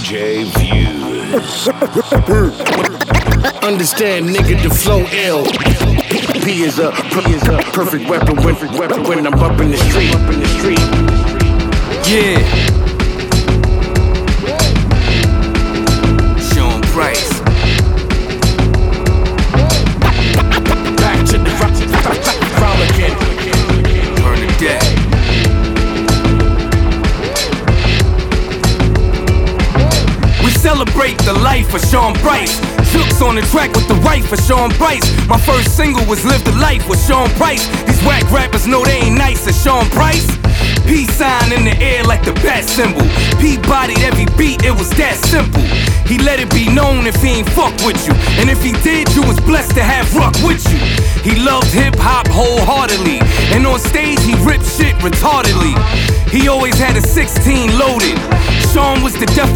DJ Views. Understand, nigga, the flow ill. P is a perfect weapon when I'm up in the street. Yeah. Sean Price. Back to the round again. Bernadette. We celebrate the life of Sean Price. Jukes on the track with the wife of Sean Price. My first single was Live the Life with Sean Price. These whack rappers know they ain't nice as Sean Price. Peace sign in the air like the bat symbol. P bodied every beat, it was that simple. He let it be known if he ain't fuck with you. And if he did, you was blessed to have Ruck with you. He loved hip-hop wholeheartedly. And on stage, he ripped shit retardedly. He always had a 16 loaded. Sean was the definition